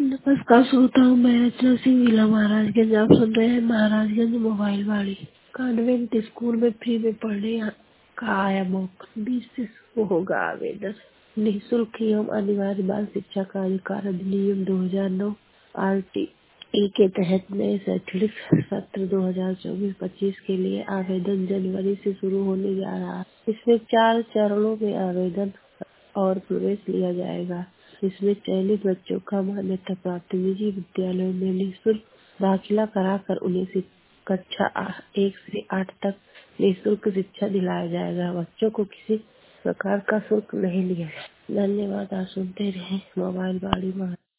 नमस्कार श्रोता हूँ, मैं रचना सिंह जिला महाराजगंज। आप सुन रहे हैं महाराजगंज मोबाइल वाणी। कॉन्वेंट स्कूल में फ्री में पढ़ने का आया मौका। 20 से शुरू होगा आवेदन। निःशुल्क एवं अनिवार्य बाल शिक्षा का अधिकार अधिनियम 2009 RTE के तहत नए शैक्षणिक सत्र 2024-25 के लिए आवेदन जनवरी से शुरू होने जा रहा है। इसमें 4 चरणों में आवेदन और प्रवेश लिया जाएगा। इसमें चयनित बच्चों का मान्यता प्राप्त निजी विद्यालयों में निःशुल्क दाखिला कराकर उन्हें कक्षा 1 से 8 तक निःशुल्क शिक्षा दिलाया जाएगा। बच्चों को किसी प्रकार का शुल्क नहीं लिया जाएगा। धन्यवाद। आप सुनते रहे मोबाइल वाणी।